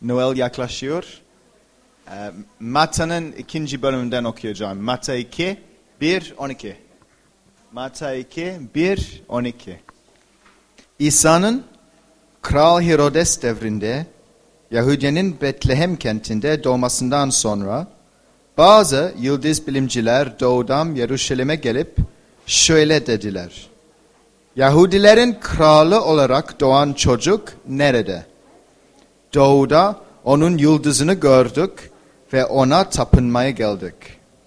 Noel yaklaşıyor. Matta'nın 2. bölümünden okuyacağım. Matta 2, 1, 12. Matta 2, 1, 12. İsa'nın Kral Herodes devrinde Yahudiye'nin Betlehem kentinde doğmasından sonra bazı yıldız bilimciler doğudan Yeruşalim'e gelip şöyle dediler. Yahudilerin kralı olarak doğan çocuk nerede? Doğuda onun yıldızını gördük ve ona tapınmaya geldik.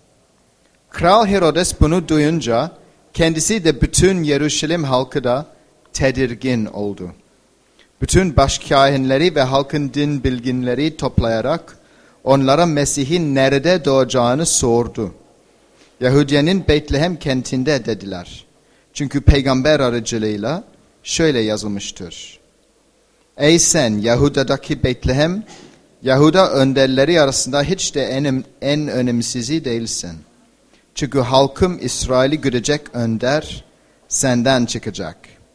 Kral Herodes bunu duyunca kendisi de bütün Yeruşalim halkı da tedirgin oldu. Bütün başkâhinleri ve halkın din bilginleri toplayarak onlara Mesih'in nerede doğacağını sordu. Yahudiye'nin Betlehem kentinde dediler. Çünkü peygamber aracılığıyla şöyle yazılmıştır. Ey sen Yahuda'daki Betlehem, Yahuda önderleri arasında hiç de en önemsizi değilsin. Çünkü halkım İsrail'i görecek önder senden çıkacak.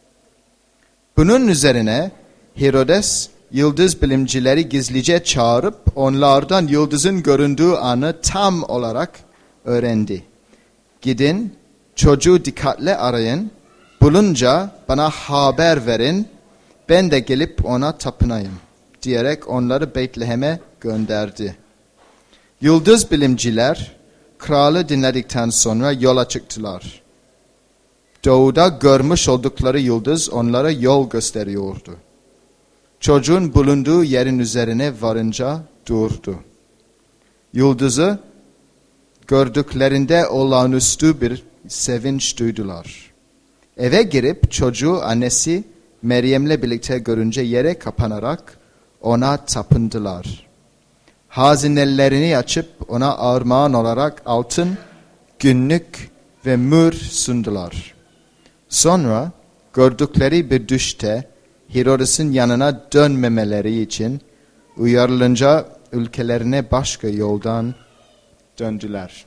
Bunun üzerine Herodes yıldız bilimcileri gizlice çağırıp onlardan yıldızın göründüğü anı tam olarak öğrendi. Gidin, çocuğu dikkatle arayın, bulunca bana haber verin, ben de gelip ona tapınayım diyerek onları Betlehem'e gönderdi. Yıldız bilimciler kralı dinledikten sonra yola çıktılar. Doğuda görmüş oldukları yıldız onlara yol gösteriyordu. Çocuğun bulunduğu yerin üzerine varınca durdu. Yıldızı gördüklerinde olağanüstü bir sevinç duydular. Eve girip çocuğu annesi Meryem'le birlikte görünce yere kapanarak ona tapındılar. Hazinelerini açıp ona armağan olarak altın, günlük ve mür sundular. Sonra gördükleri bir düşte Herodes'in yanına dönmemeleri için uyarılınca ülkelerine başka yoldan döndüler.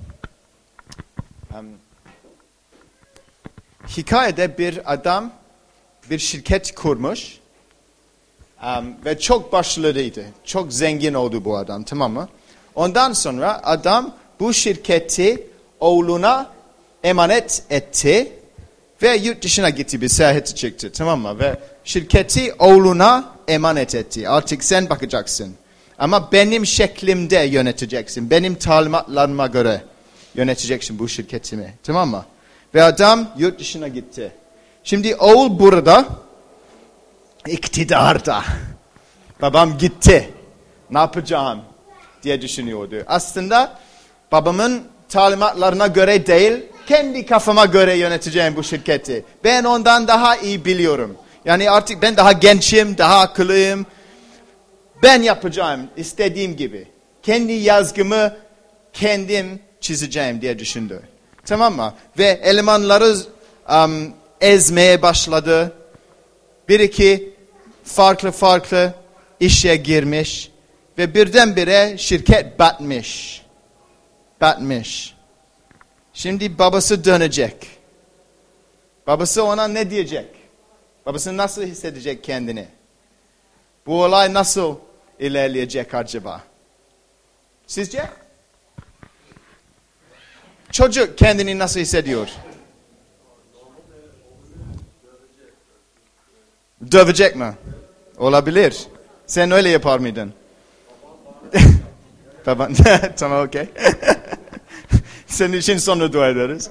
Hikayede bir adam bir şirket kurmuş ve çok başarılıydı. Çok zengin oldu bu adam, tamam mı? Ondan sonra adam bu şirketi oğluna emanet etti ve yurt dışına gitti, bir seyahate çıktı, tamam mı? Ve şirketi oğluna emanet etti. Artık sen bakacaksın. Ama benim şeklimde yöneteceksin. Benim talimatlarıma göre yöneteceksin bu şirketimi, tamam mı? Ve adam yurt dışına gitti. Şimdi oğul burada, iktidarda. Babam gitti, ne yapacağım diye düşünüyordu. Aslında babamın talimatlarına göre değil, kendi kafama göre yöneteceğim bu şirketi. Ben ondan daha iyi biliyorum. Yani artık ben daha gençim, daha akıllıyım. Ben yapacağım istediğim gibi. Kendi yazgımı kendim çizeceğim diye düşündü. Tamam mı? Ve elemanları ezmeye başladı. Bir iki farklı işe girmiş. Ve birdenbire şirket batmış. Şimdi babası dönecek. Babası ona ne diyecek? Babası nasıl hissedecek kendini? Bu olay nasıl ilerleyecek acaba? Sizce? Çocuk kendini nasıl hissediyor? Dövecek mi? Olabilir. Sen öyle yapar mıydın? Baban. Tamam, okey. Senin için sonra dua ederiz.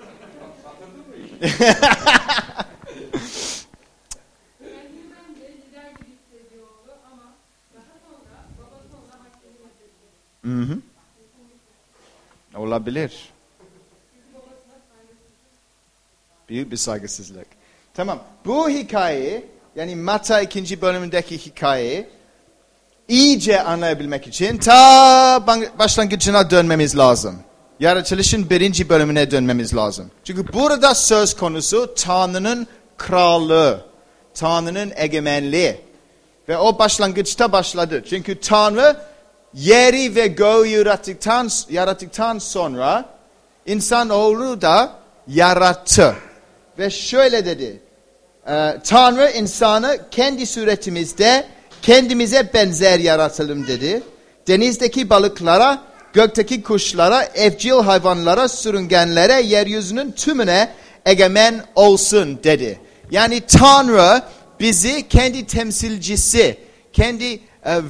Olabilir. Büyük bir saygısızlık. Tamam. Bu hikaye, yani Matta 2. bölümündeki hikayeyi iyice anlayabilmek için ta başlangıcına dönmemiz lazım. Yaratılışın 1. bölümüne dönmemiz lazım. Çünkü burada söz konusu Tanrı'nın krallığı, Tanrı'nın egemenliği. Ve o başlangıçta başladı. Çünkü Tanrı yeri ve göğü yarattıktan sonra insanoğlu da yarattı. Ve şöyle dedi. Tanrı insanı kendi suretimizde kendimize benzer yaratalım dedi. Denizdeki balıklara, gökteki kuşlara, evcil hayvanlara, sürüngenlere, yeryüzünün tümüne egemen olsun dedi. Yani Tanrı bizi kendi temsilcisi, kendi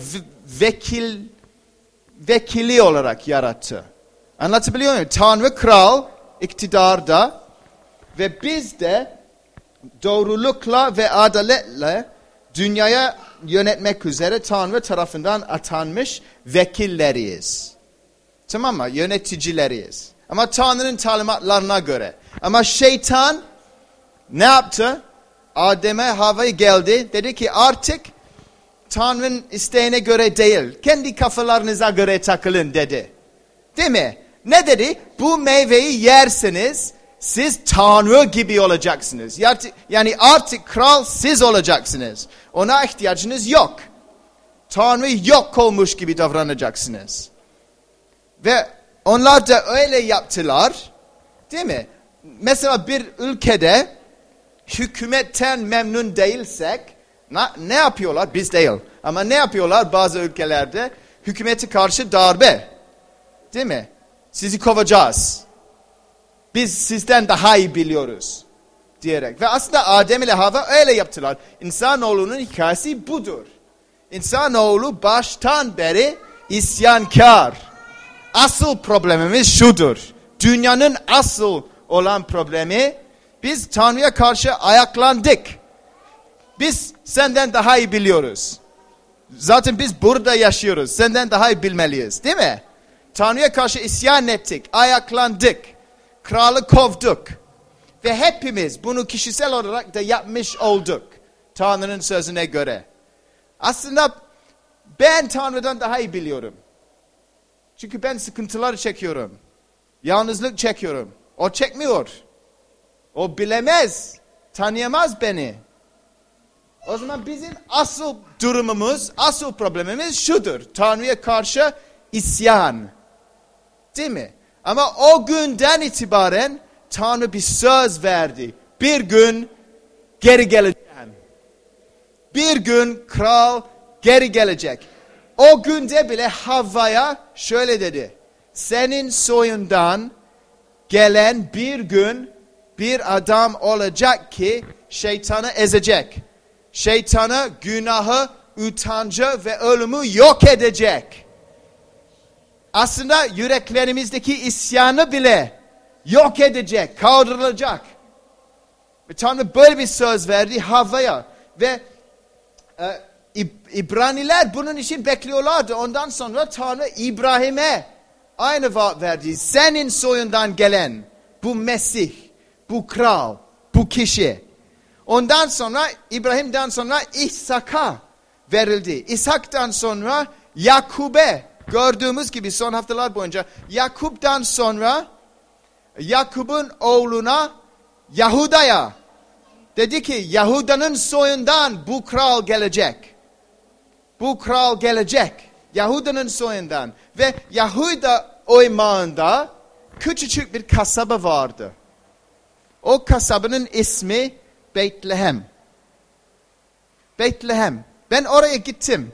vekili olarak yarattı. Anlatabiliyor muyum? Tanrı kral, iktidarda ve biz de doğrulukla ve adaletle dünyaya yönetmek üzere Tanrı tarafından atanmış vekilleriyiz. Tamam mı? Yöneticileriyiz. Ama Tanrı'nın talimatlarına göre. Ama şeytan ne yaptı? Adem'e, Havva'ya geldi. Dedi ki artık Tanrı'nın isteğine göre değil, kendi kafalarınıza göre takılın dedi. Değil mi? Ne dedi? Bu meyveyi yerseniz siz Tanrı gibi olacaksınız. Yani artık kral siz olacaksınız. Ona ihtiyacınız yok. Tanrı yok olmuş gibi davranacaksınız. Ve onlar da öyle yaptılar. Değil mi? Mesela bir ülkede hükümetten memnun değilsek ne yapıyorlar? Biz değil. Ama ne yapıyorlar bazı ülkelerde? Hükümete karşı darbe. Değil mi? Sizi kovacağız. Biz sizden daha iyi biliyoruz. Diyerek. Ve aslında Adem ile Havva öyle yaptılar. İnsanoğlunun hikayesi budur. İnsanoğlu baştan beri isyankar. Asıl problemimiz şudur. Dünyanın asıl olan problemi biz Tanrı'ya karşı ayaklandık. Biz senden daha iyi biliyoruz. Zaten biz burada yaşıyoruz. Senden daha iyi bilmeliyiz. Değil mi? Tanrı'ya karşı isyan ettik. Ayaklandık. Kralı kovduk. Ve hepimiz bunu kişisel olarak da yapmış olduk. Tanrı'nın sözüne göre. Aslında ben Tanrı'dan daha iyi biliyorum. Çünkü ben sıkıntılar çekiyorum. Yalnızlık çekiyorum. O çekmiyor. O bilemez. Tanıyamaz beni. O zaman bizim asıl durumumuz, asıl problemimiz şudur. Tanrı'ya karşı isyan. Değil mi? Ama o günden itibaren Tanrı bir söz verdi. Bir gün geri geleceğim. Bir gün kral geri gelecek. O günde bile Havva'ya şöyle dedi. Senin soyundan gelen bir gün bir adam olacak ki şeytanı ezecek. Şeytanı, günahı, utancı ve ölümü yok edecek. Aslında yüreklerimizdeki isyanı bile yok edecek, kaldırılacak. Ve Tanrı böyle bir söz verdi Havva'ya. Ve İbraniler bunun için bekliyorlardı. Ondan sonra Tanrı İbrahim'e aynı vaat verdi. Senin soyundan gelen bu Mesih, bu kral, bu kişi. Ondan sonra İbrahim'den sonra İshak'a verildi. İshak'tan sonra Yakub'e, gördüğümüz gibi son haftalar boyunca Yakub'dan sonra Yakub'un oğluna Yahuda'ya dedi ki Yahuda'nın soyundan bu kral gelecek. Bu kral gelecek. Yahuda'nın soyundan. Ve Yahuda oymağında küçücük bir kasaba vardı. O kasabanın ismi Beytlehem. Beytlehem. Ben oraya gittim.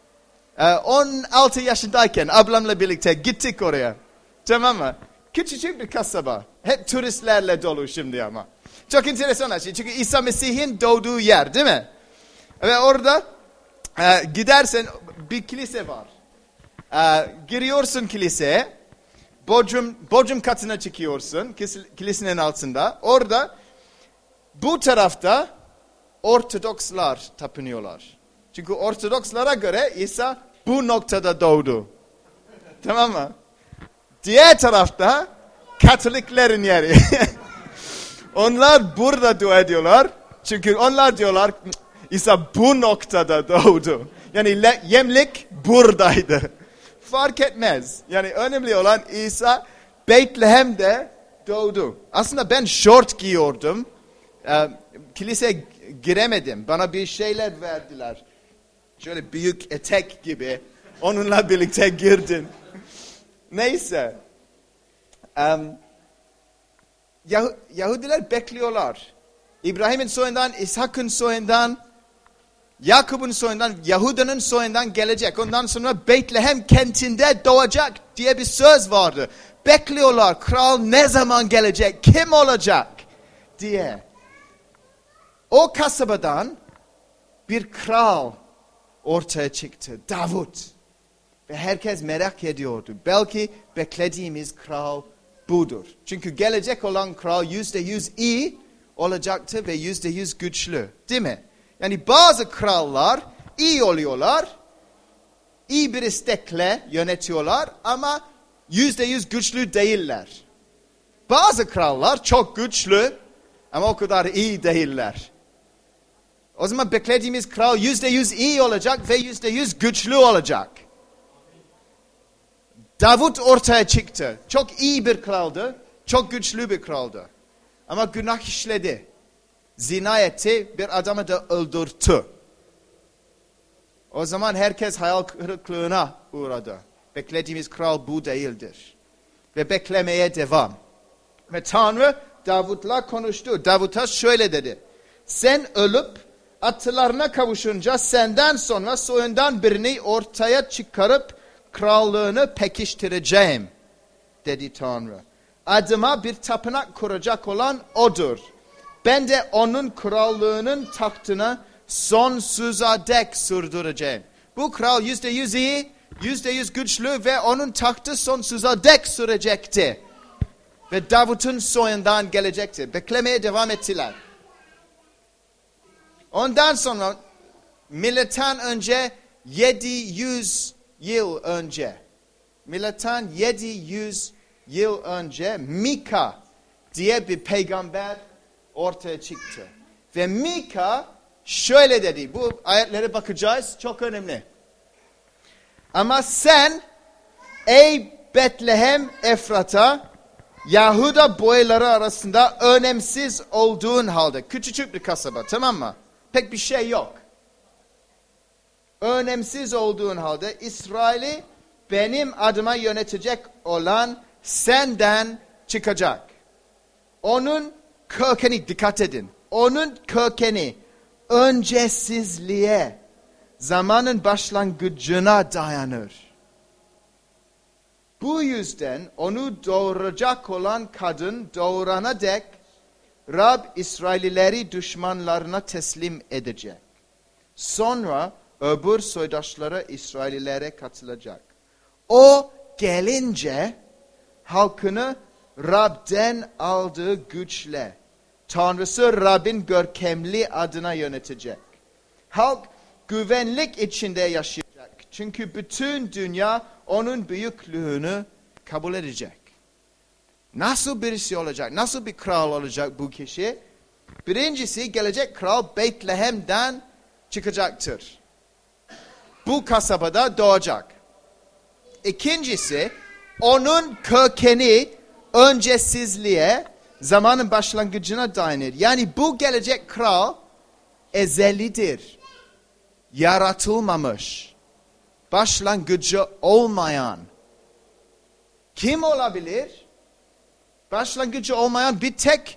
16 yaşındayken ablamla birlikte gittik oraya. Tamam mı? Küçücük bir kasaba. Hep turistlerle dolu şimdi ama. Çok enteresan şey. Çünkü İsa Mesih'in doğduğu yer değil mi? Ve orada gidersen bir kilise var. Giriyorsun kiliseye. Bodrum katına çıkıyorsun. Kilisenin altında. Orada bu tarafta Ortodokslar tapınıyorlar. Çünkü Ortodokslara göre İsa bu noktada doğdu. Tamam mı? Diğer tarafta Katoliklerin yeri. Onlar burada dua ediyorlar. Çünkü onlar diyorlar İsa bu noktada doğdu. Yani yemlik buradaydı. Fark etmez. Yani önemli olan İsa Beytlehem'de doğdu. Aslında ben şort giyiyordum. Kiliseye giremedim. Bana bir şeyler verdiler. Şöyle büyük etek gibi. Onunla birlikte girdim. Neyse. Yahudiler bekliyorlar. İbrahim'in soyundan, İshak'ın soyundan Yakup'un soyundan, Yahuda'nın soyundan gelecek. Ondan sonra Bethlehem kentinde doğacak diye bir söz vardı. Bekliyorlar, kral ne zaman gelecek, kim olacak diye. O kasabadan bir kral ortaya çıktı, Davut. Ve herkes merak ediyordu. Belki beklediğimiz kral budur. Çünkü gelecek olan kral %100 iyi olacaktı ve %100 güçlü. Değil mi? Yani bazı krallar iyi oluyorlar, iyi bir istekle yönetiyorlar ama %100 güçlü değiller. Bazı krallar çok güçlü ama o kadar iyi değiller. O zaman beklediğimiz kral %100 iyi olacak ve %100 güçlü olacak. Davut ortaya çıktı. Çok iyi bir kraldı, çok güçlü bir kraldı. Ama günah işledi. Zina etti, bir adamı da öldürdü. O zaman herkes hayal kırıklığına uğradı. Beklediğimiz kral bu değildir. Ve beklemeye devam. Ve Tanrı Davut'la konuştu. Davut'a şöyle dedi. Sen ölüp atalarına kavuşunca senden sonra soyundan birini ortaya çıkarıp krallığını pekiştireceğim, dedi Tanrı. Adıma bir tapınak kuracak olan odur. Ben de onun krallığının tahtını sonsuza dek sürdüreceğim. Bu kral %100 iyi, %100 güçlü ve onun tahtı sonsuza dek sürecekti. Ve Davut'un soyundan gelecekti. Beklemeye devam ettiler. Ondan sonra milattan önce 700 yıl önce, milattan 700 yıl önce Mika diye bir peygamber ortaya çıktı. Ve Mika şöyle dedi. Bu ayetlere bakacağız. Çok önemli. Ama sen ey Bethlehem Efrata, Yahuda boyları arasında önemsiz olduğun halde. Küçücük bir kasaba, tamam mı? Pek bir şey yok. Önemsiz olduğun halde İsrail'i benim adıma yönetecek olan senden çıkacak. Onun kökeni, dikkat edin. Onun kökeni öncesizliğe, zamanın başlangıcına dayanır. Bu yüzden onu doğuracak olan kadın doğurana dek Rab İsraillileri düşmanlarına teslim edecek. Sonra öbür soydaşları İsraillilere katılacak. O gelince halkını Rab'den aldığı güçle Tanrısı Rab'in görkemli adına yönetecek. Halk güvenlik içinde yaşayacak. Çünkü bütün dünya onun büyüklüğünü kabul edecek. Nasıl birisi olacak? Nasıl bir kral olacak bu kişi? Birincisi, gelecek kral Bethlehem'den çıkacaktır. Bu kasabada doğacak. İkincisi, onun kökeni öncesizliğe, zamanın başlangıcına dayanır. Yani bu gelecek kral ezelidir. Yaratılmamış. Başlangıcı olmayan. Kim olabilir? Başlangıcı olmayan bir tek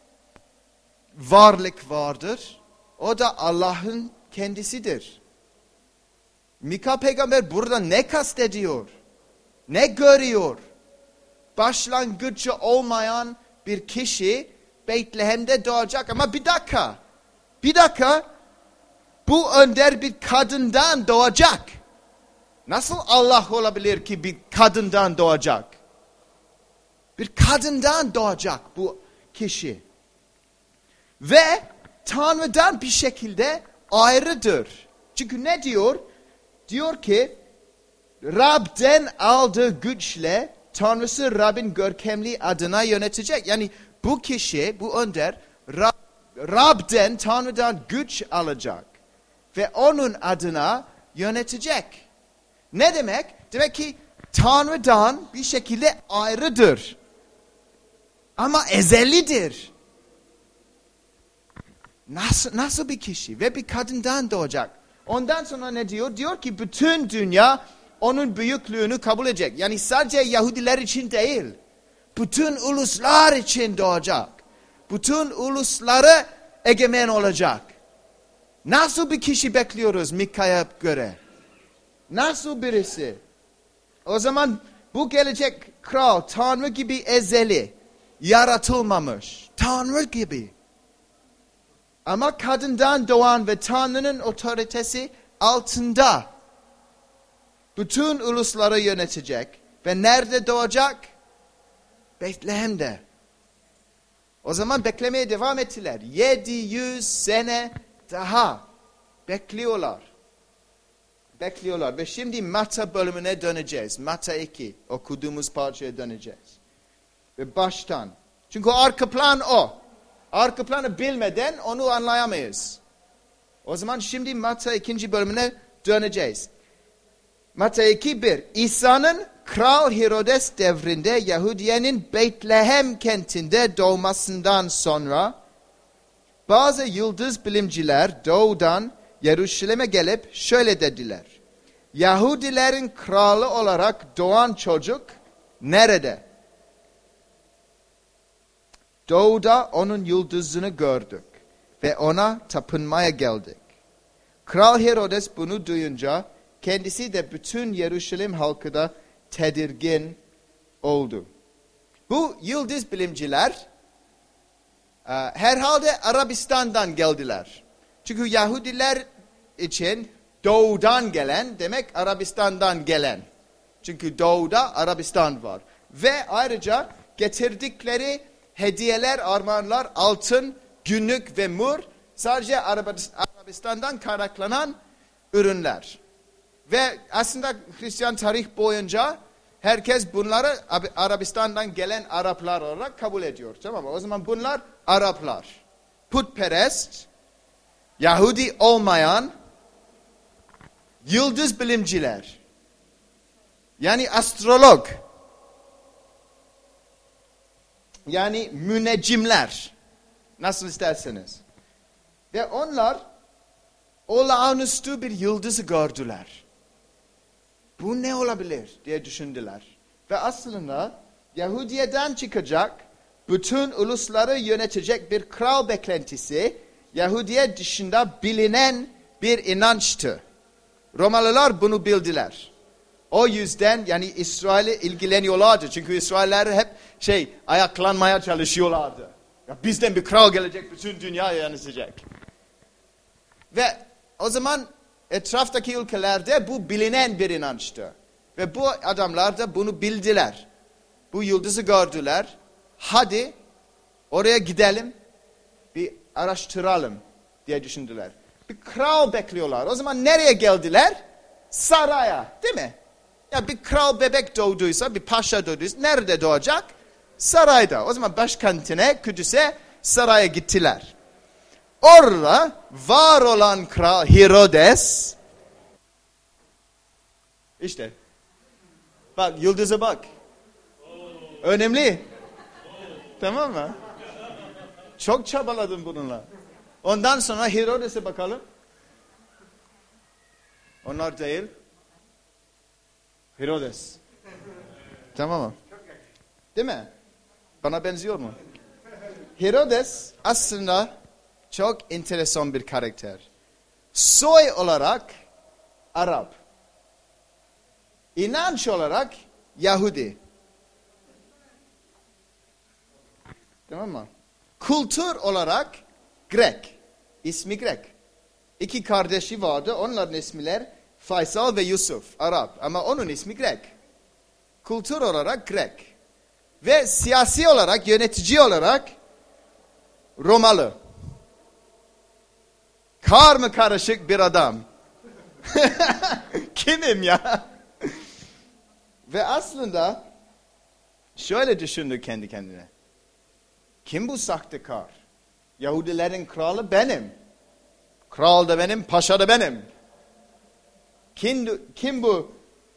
varlık vardır. O da Allah'ın kendisidir. Mika peygamber burada ne kastediyor? Ne görüyor? Başlangıcı olmayan bir kişi Bethlehem'de doğacak ama bir dakika, bu önder bir kadından doğacak. Nasıl Allah olabilir ki bir kadından doğacak? Bir kadından doğacak bu kişi. Ve Tanrı'dan bir şekilde ayrıdır. Çünkü ne diyor? Diyor ki Rab'den aldığı güçle Tanrısı Rab'in görkemli adına yönetecek. Yani bu kişi, bu önder Rab'den, Tanrı'dan güç alacak. Ve onun adına yönetecek. Ne demek? Demek ki Tanrı'dan bir şekilde ayrıdır. Ama ezelidir. Nasıl bir kişi? Ve bir kadından doğacak. Ondan sonra ne diyor? Diyor ki bütün dünya onun büyüklüğünü kabul edecek. Yani sadece Yahudiler için değil. Bütün uluslar için doğacak. Bütün ulusları egemen olacak. Nasıl bir kişi bekliyoruz Mika'ya göre? Nasıl birisi? O zaman bu gelecek kral Tanrı gibi ezeli, yaratılmamış. Tanrı gibi. Ama kadından doğan ve Tanrı'nın otoritesi altında bütün ulusları yönetecek. Ve nerede doğacak? Betlehem'de. O zaman beklemeye devam ettiler. 700 sene daha bekliyorlar. Ve şimdi Matta bölümüne döneceğiz. Matta 2 okuduğumuz parçaya döneceğiz. Ve baştan. Çünkü arka plan o. Arka planı bilmeden onu anlayamayız. O zaman şimdi Matta 2. bölümüne döneceğiz. Matta 2:1 İsa'nın Kral Herodes devrinde Yahudiye'nin Beytlehem kentinde doğmasından sonra bazı yıldız bilimciler doğudan Yeruşalim'e gelip şöyle dediler. Yahudilerin kralı olarak doğan çocuk nerede? Doğuda onun yıldızını gördük ve ona tapınmaya geldik. Kral Herodes bunu duyunca kendisi de bütün Yeruşalim halkı da tedirgin oldu. Bu yıldız bilimciler herhalde Arabistan'dan geldiler. Çünkü Yahudiler için doğudan gelen demek Arabistan'dan gelen. Çünkü doğuda Arabistan var. Ve ayrıca getirdikleri hediyeler, armağanlar, altın, günlük ve mur sadece Arabistan'dan kaynaklanan ürünler. Ve aslında Hristiyan tarih boyunca herkes bunları Arabistan'dan gelen Araplar olarak kabul ediyor. Tamam mı? O zaman bunlar Araplar. Putperest, Yahudi olmayan yıldız bilimciler. Yani astrolog. Yani müneccimler. Nasıl isterseniz. Ve onlar olağanüstü bir yıldızı gördüler. Bu ne olabilir diye düşündüler. Ve aslında Yahudiye'den çıkacak, bütün ulusları yönetecek bir kral beklentisi, Yahudiye dışında bilinen bir inançtı. Romalılar bunu bildiler. O yüzden yani İsrail'e ilgileniyorlardı. Çünkü İsrailler hep ayaklanmaya çalışıyorlardı. Ya bizden bir kral gelecek, bütün dünyayı yönetecek. Ve o zaman etraftaki ülkelerde bu bilinen bir inançtı. Ve bu adamlar da bunu bildiler. Bu yıldızı gördüler. Hadi oraya gidelim, bir araştıralım diye düşündüler. Bir kral bekliyorlar. O zaman nereye geldiler? Saraya, değil mi? Ya bir kral bebek doğduysa, bir paşa doğduysa nerede doğacak? Sarayda. O zaman başkentine, Kudüs'e, saraya gittiler. Orada var olan kral Herodes, işte bak yıldıza bak. Önemli. Tamam mı? Çok çabaladım bununla. Ondan sonra Herodes'e bakalım. Onlar değil. Herodes. Tamam mı? Değil mi? Bana benziyor mu? Herodes aslında çok enteresan bir karakter. Soy olarak Arap. İnanç olarak Yahudi. Tamam mı? Kültür olarak Grek. İsmi Grek. 2 kardeşi vardı. Onların isimler Faysal ve Yusuf. Arap. Ama onun ismi Grek. Kültür olarak Grek. Ve siyasi olarak, yönetici olarak Romalı. Karmakarışık bir adam. Kimim ya? Ve aslında şöyle düşündü kendi kendine. Kim bu sahtekar? Yahudilerin kralı benim. Kral da benim, paşa da benim. Kim bu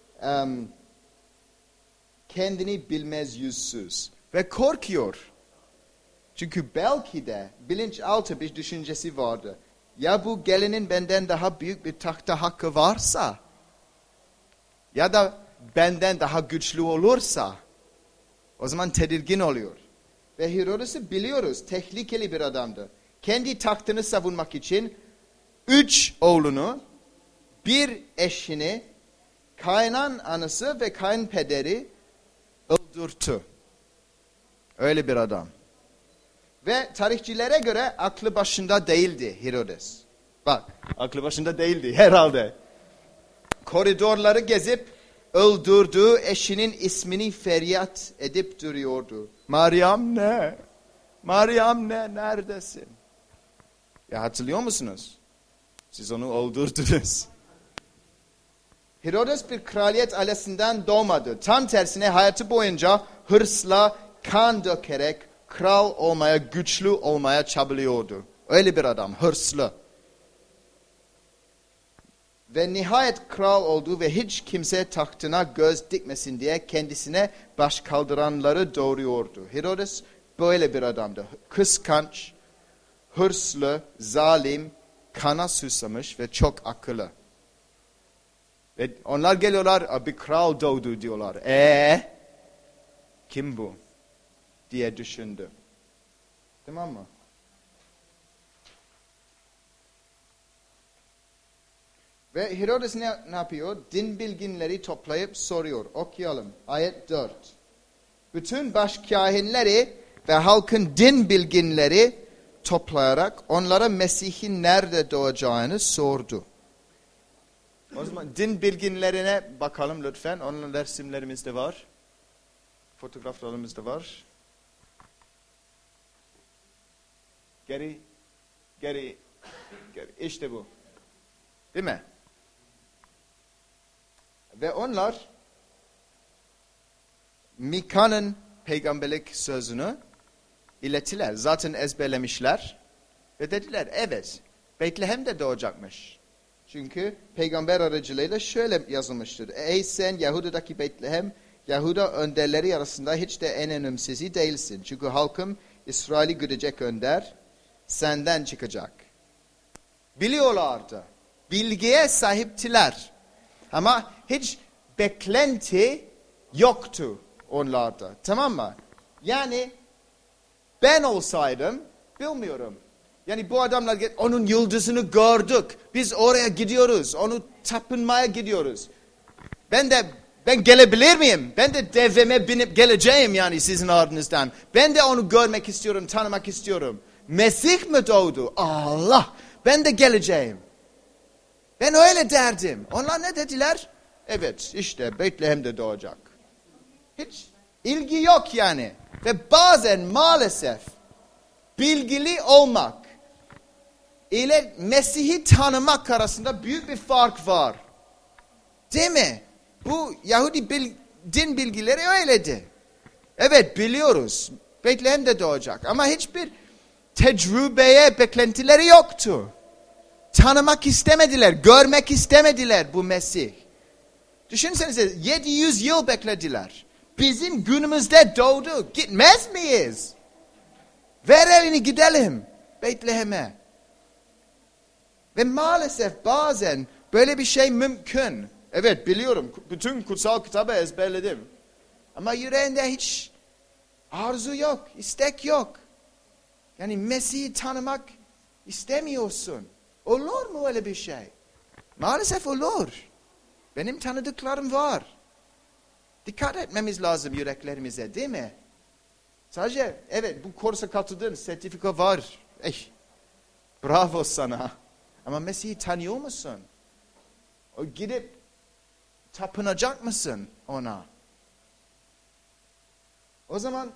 kendini bilmez yüzsüz? Ve korkuyor. Çünkü belki de bilinçaltı bir düşüncesi vardı. Ya bu gelinin benden daha büyük bir tahta hakkı varsa, ya da benden daha güçlü olursa, o zaman tedirgin oluyor. Ve Herodes'i biliyoruz, tehlikeli bir adamdı. Kendi tahtını savunmak için 3 oğlunu, bir eşini, kaynan anası ve kayınpederi öldürttü. Öyle bir adam. Ve tarihçilere göre aklı başında değildi Herodes. Bak, aklı başında değildi herhalde. Koridorları gezip öldürdüğü eşinin ismini feryat edip duruyordu. Meryem ne? Meryem ne? Neredesin? Ya hatırlıyor musunuz? Siz onu öldürdünüz. Herodes bir kraliyet ailesinden doğmadı. Tam tersine hayatı boyunca hırsla, kan dökerek kral olmaya, güçlü olmaya çabalıyordu. Öyle bir adam, hırslı. Ve nihayet kral oldu ve hiç kimse tahtına göz dikmesin diye kendisine baş kaldıranları doğuruyordu. Herodes böyle bir adamdı. Kıskanç, hırslı, zalim, kana susamış ve çok akıllı. Ve onlar geliyorlar, bir kral doğdu diyorlar. Kim bu? Diye düşündü. Tamam mı? Ve Herodes ne yapıyor? Din bilginleri toplayıp soruyor. Okuyalım. Ayet 4. Bütün başkâhinleri ve halkın din bilginleri toplayarak onlara Mesih'in nerede doğacağını sordu. O zaman din bilginlerine bakalım lütfen. Onun resimlerimiz de var. Fotoğraflarımız da var. Geri. İşte bu. Değil mi? Ve onlar Mika'nın peygamberlik sözünü ilettiler. Zaten ezberlemişler. Ve dediler evet Betlehem'de doğacakmış. Çünkü peygamber aracılığıyla şöyle yazılmıştır. Ey sen Yahuda'daki Betlehem, Yahuda önderleri arasında hiç de en önemsizi değilsin. Çünkü halkım İsrail'i güdecek önder senden çıkacak. Biliyorlardı. Bilgiye sahiptiler. Ama hiç beklenti yoktu onlarda. Tamam mı? Yani ben olsaydım bilmiyorum. Yani bu adamlar onun yıldızını gördük. Biz oraya gidiyoruz. Onu tapınmaya gidiyoruz. Ben gelebilir miyim? Ben de deveme binip geleceğim yani sizin ardınızdan. Ben de onu görmek istiyorum, tanımak istiyorum. Mesih mi doğdu? Allah! Ben de geleceğim. Ben öyle derdim. Onlar ne dediler? Evet işte Betlehem'de doğacak. Hiç ilgi yok yani. Ve bazen maalesef bilgili olmak ile Mesih'i tanımak arasında büyük bir fark var. Değil mi? Bu Yahudi din bilgileri öyleydi. Evet biliyoruz. Betlehem'de doğacak. Ama hiçbir tecrübeye beklentileri yoktu. Tanımak istemediler. Görmek istemediler bu Mesih. Düşünsenize 700 yıl beklediler. Bizim günümüzde doğdu. Gitmez miyiz? Ver elini gidelim Betlehem'e. Ve maalesef bazen böyle bir şey mümkün. Evet biliyorum. Bütün kutsal kitabı ezberledim. Ama yüreğinde hiç arzu yok, istek yok. Yani Mesih'i tanımak istemiyorsun. Olur mu öyle bir şey? Maalesef olur. Benim tanıdıklarım var. Dikkat etmemiz lazım yüreklerimize değil mi? Sadece evet bu kursa katıldın, sertifika var. Bravo sana. Ama Mesih'i tanıyor musun? O gidip tapınacak mısın ona? O zaman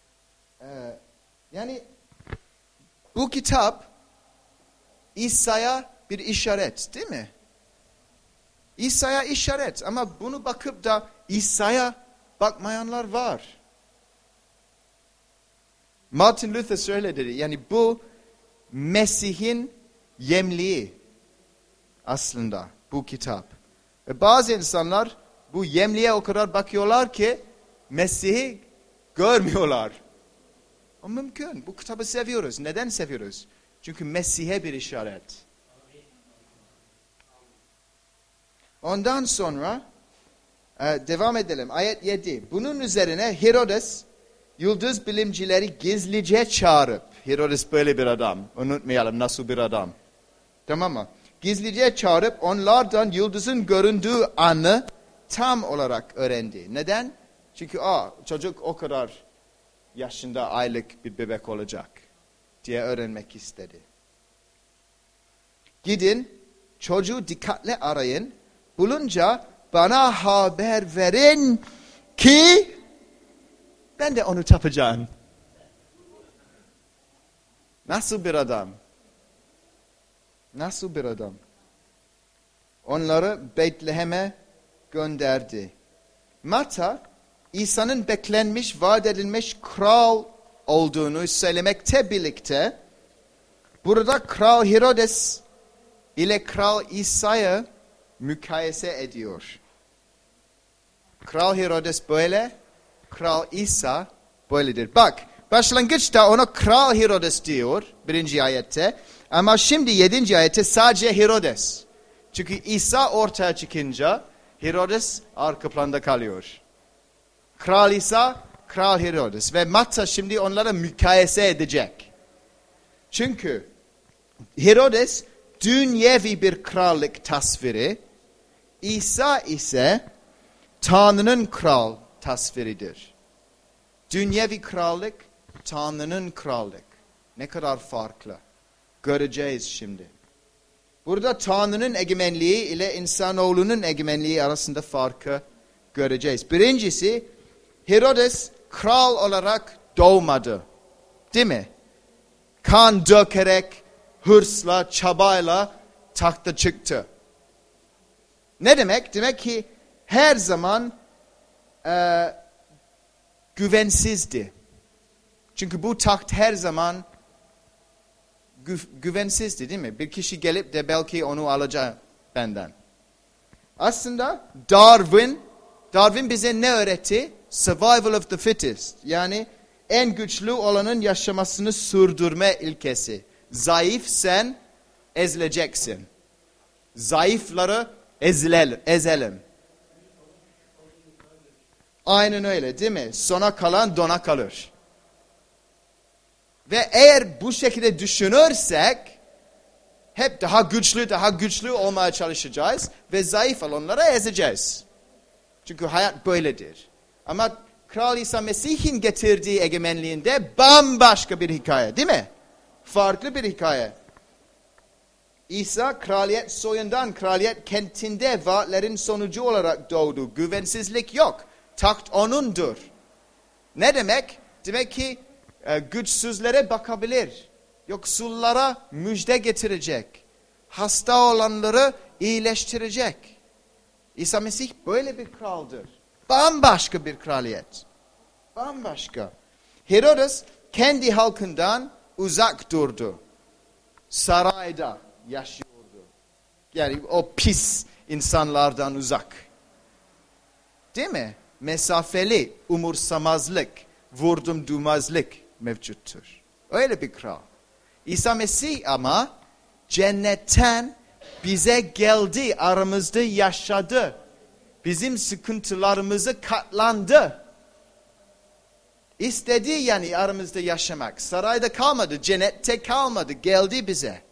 yani bu kitap İsa'ya bir işaret değil mi? İsa'ya işaret ama bunu bakıp da İsa'ya bakmayanlar var. Martin Luther şöyle dedi. Yani bu Mesih'in yemliği aslında bu kitap. Ve bazı insanlar bu yemliğe o kadar bakıyorlar ki Mesih'i görmüyorlar. O mümkün. Bu kitabı seviyoruz. Neden seviyoruz? Çünkü Mesih'e bir işaret. Ondan sonra devam edelim. Ayet 7. Bunun üzerine Herodes yıldız bilimcileri gizlice çağırıp, Herodes böyle bir adam. Unutmayalım nasıl bir adam. Tamam mı? gizlice çağırıp onlardan yıldızın göründüğü anı tam olarak öğrendi. Neden? Çünkü çocuk o kadar yaşında aylık bir bebek olacak diye öğrenmek istedi. Gidin, çocuğu dikkatle arayın, bulunca bana haber verin ki ben de onu tapacağım. Nasıl bir adam? Nasıl bir adam? Onları Betlehem'e gönderdi. Matta, İsa'nın beklenmiş, vaat edilmiş kral olduğunu söylemekte birlikte, burada Kral Herodes ile Kral İsa'yı mukayese ediyor. Kral Herodes böyle, Kral İsa böyledir. Bak, başlangıçta ona Kral Herodes diyor 1. ayette. Ama şimdi 7. ayette sadece Herodes. Çünkü İsa ortaya çıkınca Herodes arka planda kalıyor. Kral İsa, Kral Herodes. Ve Matta şimdi onlara mukayese edecek. Çünkü Herodes dünyevi bir krallık tasviri, İsa ise Tanrı'nın kral tasviridir. Dünyevi krallık, Tanrı'nın krallık. Ne kadar farklı. Göreceğiz şimdi. Burada Tanrı'nın egemenliği ile insanoğlunun egemenliği arasında farkı göreceğiz. Birincisi, Herodes kral olarak doğmadı. Değil mi? Kan dökerek, hırsla, çabayla tahta çıktı. Ne demek? Demek ki her zaman güvensizdi. Çünkü bu taht her zaman güvensizdi, değil mi? Bir kişi gelip de belki onu alacak benden. Aslında Darwin bize ne öğretti? Survival of the fittest. Yani en güçlü olanın yaşamasını sürdürme ilkesi. Zayıf sen ezileceksin. Zayıfları ezelim. Aynen öyle, değil mi? Sona kalan dona kalır. Ve eğer bu şekilde düşünürsek hep daha güçlü olmaya çalışacağız ve zayıf olanları ezeceğiz. Çünkü hayat böyledir. Ama Kral İsa Mesih'in getirdiği egemenliğinde bambaşka bir hikaye, değil mi? Farklı bir hikaye. İsa kraliyet soyundan, kraliyet kentinde vaatlerin sonucu olarak doğdu. Güvensizlik yok. Taht onundur. Ne demek? Demek ki güçsüzlere bakabilir. Yoksullara müjde getirecek. Hasta olanları iyileştirecek. İsa Mesih böyle bir kraldır. Bambaşka bir kraliyet. Bambaşka. Herodes kendi halkından uzak durdu. Sarayda yaşıyordu. Yani o pis insanlardan uzak. Değil mi? Mesafeli, umursamazlık, vurdum duymazlık mevcuttur. Öyle bir kral. İsa Mesih ama cennetten bize geldi, aramızda yaşadı. Bizim sıkıntılarımızı katlandı. İstedi yani aramızda yaşamak. Sarayda kalmadı, cennette kalmadı, geldi bize.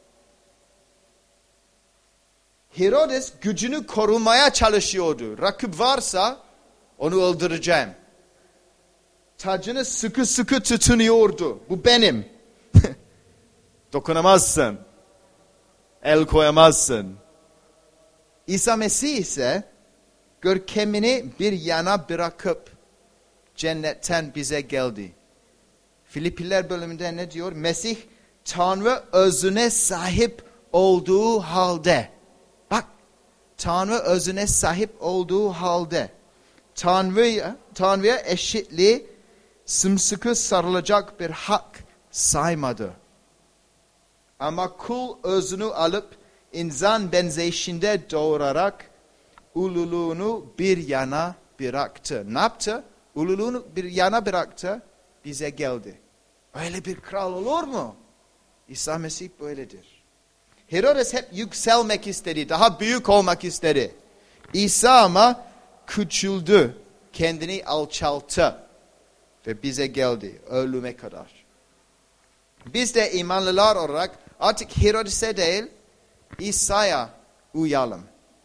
Herodes gücünü korumaya çalışıyordu. Rakip varsa onu öldüreceğim. Tacını sıkı sıkı tutunuyordu. Bu benim. Dokunamazsın. El koyamazsın. İsa Mesih ise görkemini bir yana bırakıp cennetten bize geldi. Filipliler bölümünde ne diyor? Mesih Tanrı özüne sahip olduğu halde. Bak, Tanrı özüne sahip olduğu halde Tanrı'ya eşitliği sımsıkı sarılacak bir hak saymadı. Ama kul özünü alıp insan benzeyişinde doğurarak ululuğunu bir yana bıraktı. Ne yaptı? Ululuğunu bir yana bıraktı, bize geldi. Öyle bir kral olur mu? İsa Mesih böyledir. Herodes hep yükselmek istedi, daha büyük olmak istedi. İsa ama küçüldü, kendini alçalttı ve bize geldi ölüme kadar. Biz de imanlılar olarak artık Herodes'e değil, İsa'ya uyalım.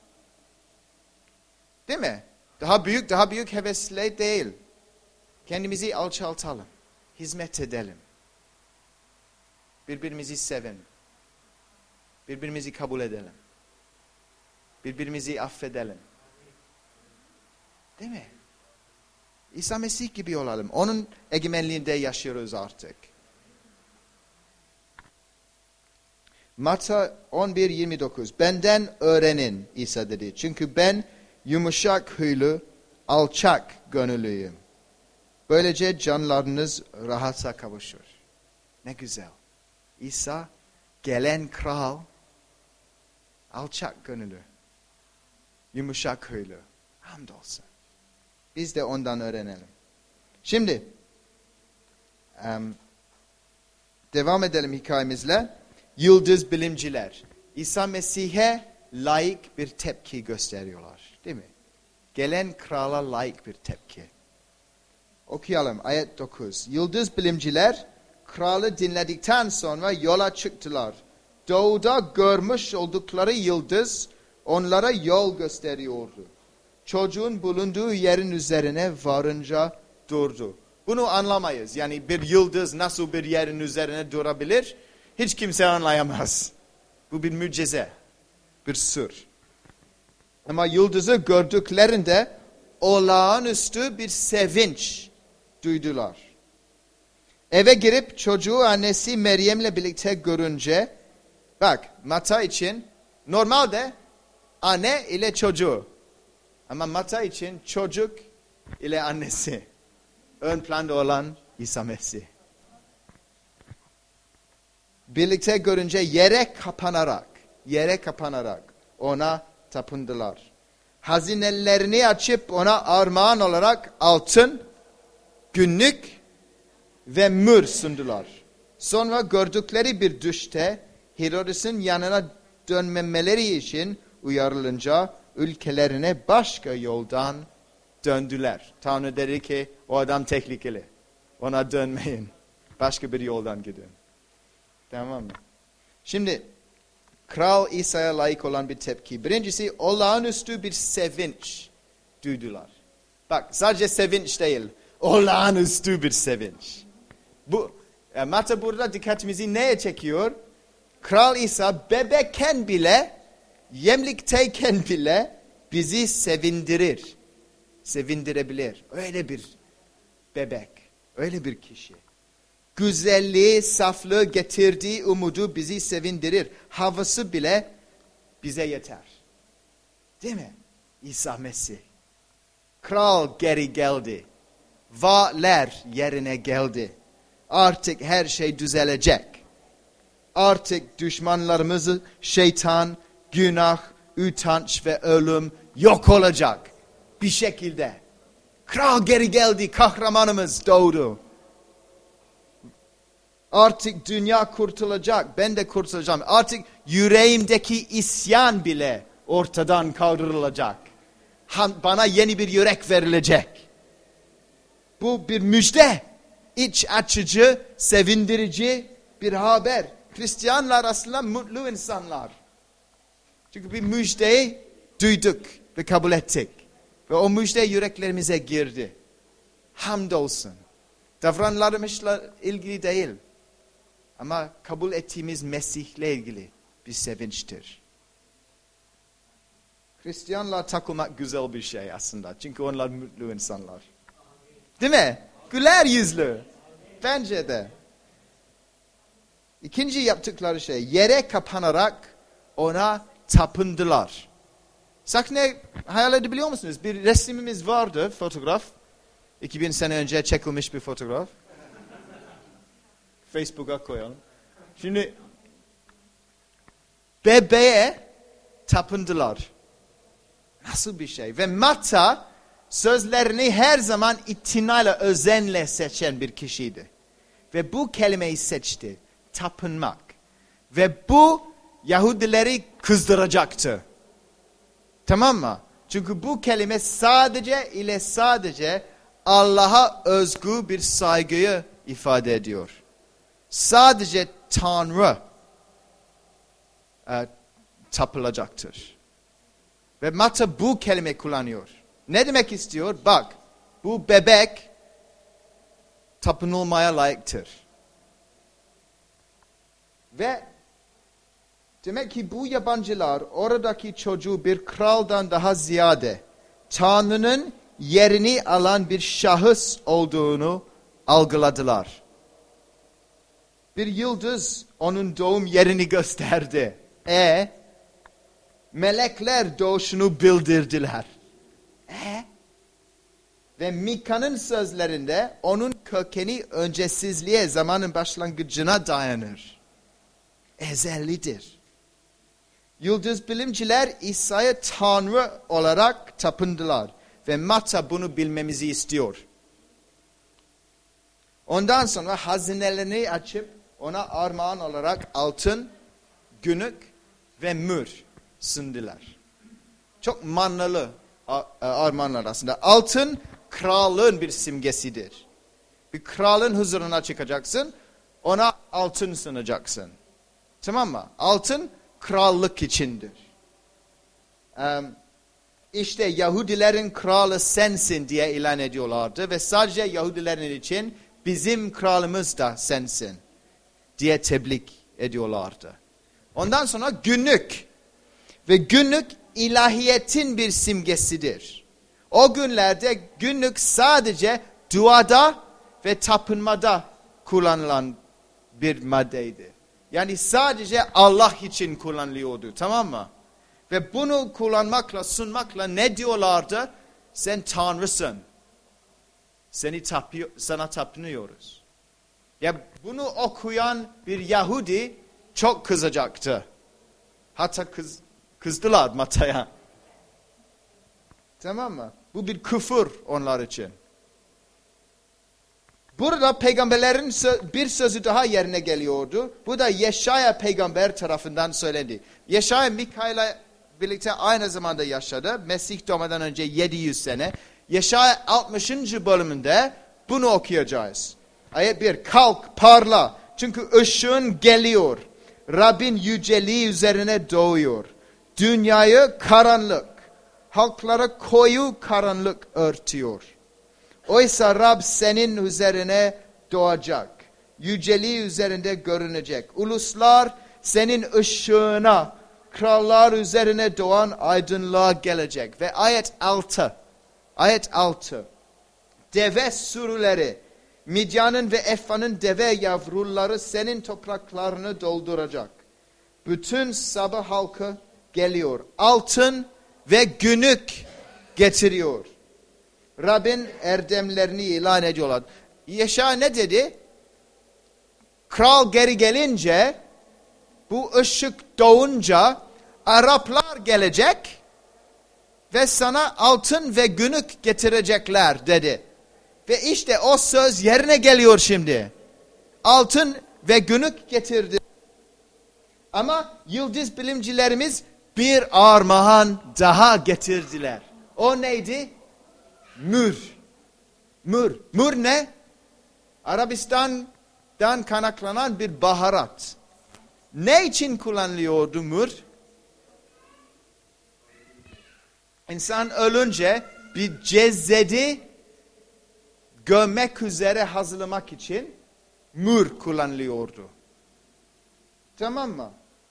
Değil mi? Daha büyük hevesle değil. Kendimizi alçaltalım. Hizmet edelim. Birbirimizi sevin. Birbirimizi kabul edelim. Birbirimizi affedelim. Değil mi? İsa Mesih gibi olalım. Onun egemenliğinde yaşıyoruz artık. Matta 11:29. Benden öğrenin İsa dedi. Çünkü ben yumuşak huylu, alçak gönüllüyüm. Böylece canlarınız rahata kavuşur. Ne güzel. İsa gelen kral, alçak gönüllü, yumuşak huylu. Hamdolsun. Biz de ondan öğrenelim. Şimdi devam edelim hikayemizle. Yıldız bilimciler İsa Mesih'e layık bir tepki gösteriyorlar. Değil mi? Gelen krala layık bir tepki. Okuyalım ayet 9. Yıldız bilimciler kralı dinledikten sonra yola çıktılar. Doğuda görmüş oldukları yıldız onlara yol gösteriyordu. Çocuğun bulunduğu yerin üzerine varınca durdu. Bunu anlamayız. Yani bir yıldız nasıl bir yerin üzerine durabilir? Hiç kimse anlayamaz. Bu bir mucize. Bir sır. Ama yıldızı gördüklerinde olağanüstü bir sevinç duydular. Eve girip çocuğu annesi Meryem'le birlikte görünce, bak Matta için normalde anne ile çocuğu. Ama Matta için çocuk ile annesi. Ön planda olan İsa Mesih. Birlikte görünce yere kapanarak ona tapındılar. Hazinelerini açıp ona armağan olarak altın, günlük ve mür sundular. Sonra gördükleri bir düşte Herodes'in yanına dönmemeleri için uyarılınca ülkelerine başka yoldan döndüler. Tanrı dedi ki o adam tehlikeli. Ona dönmeyin. Başka bir yoldan gidin. Tamam mı? Şimdi Kral İsa'ya layık olan bir tepki. Birincisi olağanüstü bir sevinç duydular. Bak sadece sevinç değil. Olağanüstü bir sevinç. Matta burada dikkatimizi neye çekiyor? Kral İsa bebekken bile, yemlikteyken bile bizi sevindirebilir. Öyle bir bebek, öyle bir kişi. Güzelliği, saflığı getirdiği umudu bizi sevindirir. Havası bile bize yeter. Değil mi? İsa Mesih. Kral geri geldi. Vaatler yerine geldi. Artık her şey düzelecek. Artık düşmanlarımızı şeytan, günah, utanç ve ölüm yok olacak. Bir şekilde. Kral geri geldi. Kahramanımız doğdu. Artık dünya kurtulacak. Ben de kurtulacağım. Artık yüreğimdeki isyan bile ortadan kaldırılacak. Bana yeni bir yürek verilecek. Bu bir müjde. İç açıcı, sevindirici bir haber. Hristiyanlar aslında mutlu insanlar. Çünkü bir müjdeyi duyduk ve kabul ettik. Ve o müjde yüreklerimize girdi. Hamdolsun. Davranışlarımızla ilgili değil. Ama kabul ettiğimiz Mesih'le ilgili bir sevinçtir. Hristiyanlar takılmak güzel bir şey aslında. Çünkü onlar mutlu insanlar. Değil mi? Güler yüzlü. Bence de. İkinci yaptıkları şey yere kapanarak ona tapındılar. Sahne hayal edebiliyor musunuz? Bir resmimiz vardı, fotoğraf. 2000 sene önce çekilmiş bir fotoğraf. Facebook'a koyalım. Şimdi bebeğe tapındılar. Nasıl bir şey? Ve Matta sözlerini her zaman itinayla, özenle seçen bir kişiydi. Ve bu kelimeyi seçti. Tapınmak. Ve bu Yahudileri kızdıracaktı. Tamam mı? Çünkü bu kelime sadece Allah'a özgü bir saygıyı ifade ediyor. Sadece Tanrı tapılacaktır. Ve Matta bu kelime kullanıyor. Ne demek istiyor? Bak, bu bebek tapınılmaya layıktır. Ve demek ki bu yabancılar oradaki çocuğu bir kraldan daha ziyade Tanrı'nın yerini alan bir şahıs olduğunu algıladılar. Bir yıldız onun doğum yerini gösterdi. Melekler doğuşunu bildirdiler. Ve Mika'nın sözlerinde onun kökeni öncesizliğe, zamanın başlangıcına dayanır. Ezellidir. Yıldız bilimciler İsa'ya Tanrı olarak tapındılar. Ve Matta bunu bilmemizi istiyor. Ondan sonra hazinelerini açıp ona armağan olarak altın, gümüş ve mür sundular. Çok manalı armağanlar aslında. Altın kralın bir simgesidir. Bir kralın huzuruna çıkacaksın, ona altın sunacaksın. Tamam mı? Altın krallık içindir. İşte Yahudilerin kralı sensin diye ilan ediyorlardı ve sadece Yahudilerin için bizim kralımız da sensin diye tebliğ ediyorlardı. Ondan sonra günlük ve günlük ilahiyetin bir simgesidir. O günlerde günlük sadece duada ve tapınmada kullanılan bir maddeydi. Yani sadece Allah için kullanılıyordu, tamam mı? Ve bunu kullanmakla, sunmakla ne diyorlardı? Sen Tanrısın. Sana tapınıyoruz. Ya bunu okuyan bir Yahudi çok kızacaktı. Hatta kızdılar Matta'ya. Tamam mı? Bu bir küfür onlar için. Burada peygamberlerin bir sözü daha yerine geliyordu. Bu da Yeşaya peygamber tarafından söylendi. Yeşaya Mika'yla birlikte aynı zamanda yaşadı. Mesih doğmadan önce 700 sene. Yeşaya 60. bölümünde bunu okuyacağız. Ayet 1. Kalk, parla. Çünkü ışığın geliyor. Rabbin yüceliği üzerine doğuyor. Dünyayı karanlık, halklara koyu karanlık örtüyor. Oysa Rab senin üzerine doğacak. Yüceliği üzerinde görünecek. Uluslar senin ışığına, krallar üzerine doğan aydınlığa gelecek. Ve ayet 6. Ayet 6. Deve sürüleri, Midyan'ın ve Efa'nın deve yavruları senin topraklarını dolduracak. Bütün Saba halkı geliyor. Altın ve gümüş getiriyor. Rabbin erdemlerini ilan ediyorlar. Yeşaya ne dedi? Kral geri gelince, bu ışık doğunca Araplar gelecek ve sana altın ve gümüş getirecekler dedi. Ve işte o söz yerine geliyor şimdi. Altın ve gümüş getirdi. Ama yıldız bilimcilerimiz bir armağan daha getirdiler. O neydi? Mür. Mür. Mür ne? Arabistan'dan kaynaklanan bir baharat. Ne için kullanılıyordu mür? İnsan ölünce bir cesedi gömmek üzere hazırlamak için mür kullanılıyordu. Tamam mı?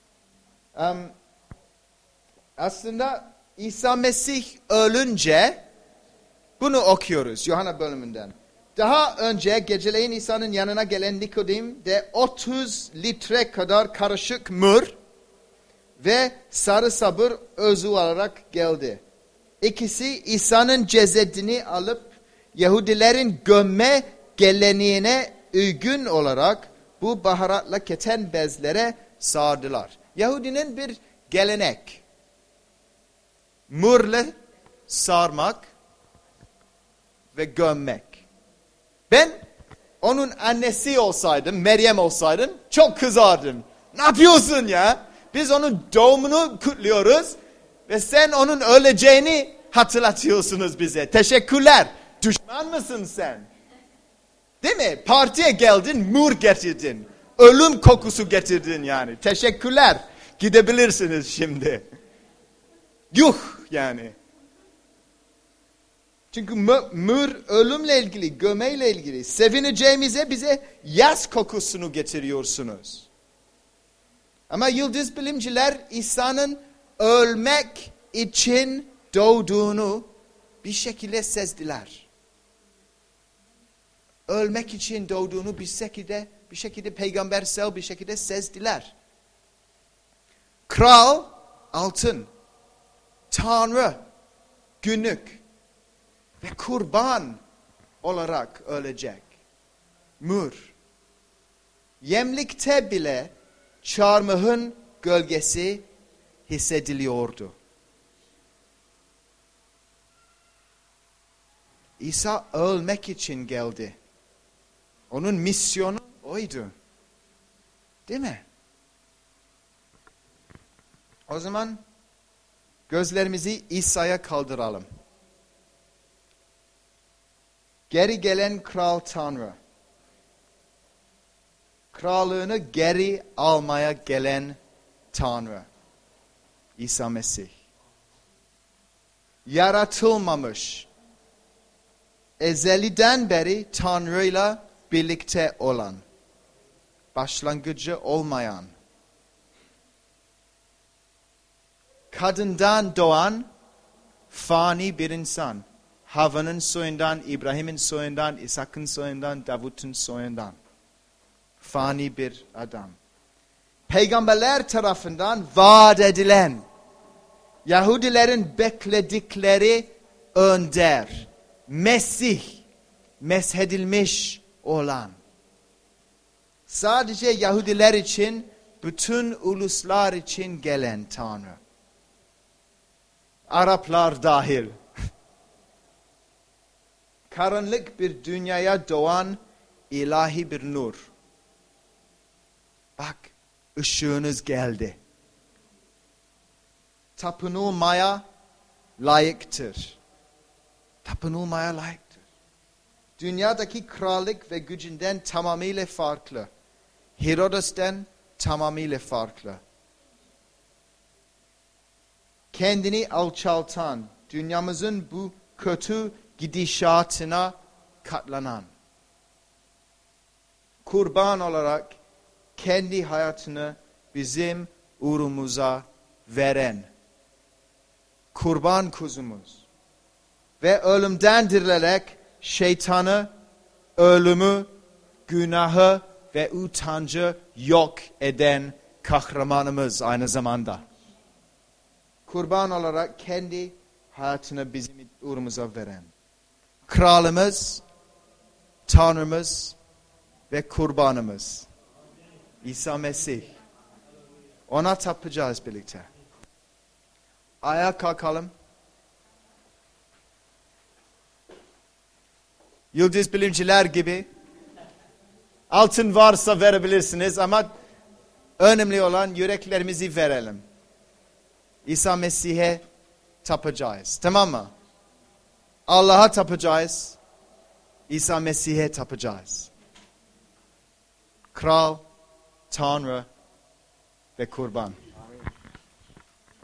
Aslında İsa Mesih ölünce bunu okuyoruz Yuhanna bölümünden. Daha önce geceleyin İsa'nın yanına gelen Nikodim de 30 litre kadar karışık mür ve sarı sabır özü olarak geldi. İkisi İsa'nın cesedini alıp Yahudilerin gömme geleneğine uygun olarak bu baharatla keten bezlere sardılar. Yahudinin bir gelenek. Mürle sarmak ve gömmek. Ben onun annesi olsaydım, Meryem olsaydım çok kızardım. Ne yapıyorsun ya? Biz onun doğumunu kutluyoruz ve sen onun öleceğini hatırlatıyorsunuz bize. Teşekkürler. Düşman mısın sen? Değil mi? Partiye geldin, mür getirdin. Ölüm kokusu getirdin yani. Teşekkürler. Gidebilirsiniz şimdi. Yuh yani. Çünkü mür ölümle ilgili, gömeyle ilgili. Sevineceğimize bize yas kokusunu getiriyorsunuz. Ama yıldız bilimciler İsa'nın ölmek için doğduğunu bir şekilde sezdiler. Ölmek için doğduğunu bir şekilde peygambersel bir şekilde sezdiler. Kral altın, Tanrı günlük ve kurban olarak ölecek. Mür. Yemlikte bile çarmıhın gölgesi hissediliyordu. İsa ölmek için geldi. Onun misyonu oydu. Değil mi? O zaman gözlerimizi İsa'ya kaldıralım. Geri gelen Kral Tanrı. Krallığını geri almaya gelen Tanrı. İsa Mesih. Yaratılmamış. Ezeliden beri Tanrı'yla birlikte olan. Başlangıcı olmayan. Kadından doğan fani bir insan. Havva'nın soyundan, İbrahim'in soyundan, İshak'ın soyundan, Davut'un soyundan. Fani bir adam. Peygamberler tarafından vaat edilen, Yahudilerin bekledikleri önder, Mesih, meshedilmiş olan. Sadece Yahudiler için, bütün uluslar için gelen Tanrı. Araplar dahil. Karanlık bir dünyaya doğan ilahi bir nur. Bak, ışığınız geldi. Tapınılmaya layıktır. Tapınılmaya layıktır. Dünyadaki krallık ve gücünden tamamıyla farklı. Herodes'ten tamamıyla farklı. Kendini alçaltan, dünyamızın bu kötü gidişatına katlanan, kurban olarak kendi hayatını bizim uğrumuza veren, kurban kuzumuz ve ölümden dirilerek şeytanı, ölümü, günahı ve utancı yok eden kahramanımız aynı zamanda. Kurban olarak kendi hayatını bizim uğrumuza veren. Kralımız, Tanrımız ve kurbanımız. İsa Mesih. Ona tapacağız birlikte. Ayağa kalkalım. Yıldız bilimciler gibi altın varsa verebilirsiniz ama önemli olan yüreklerimizi verelim. İsa Mesih'e tapacağız. Tamam mı? Allah'a tapacağız. İsa Mesih'e tapacağız. Kral, Tanrı ve kurban.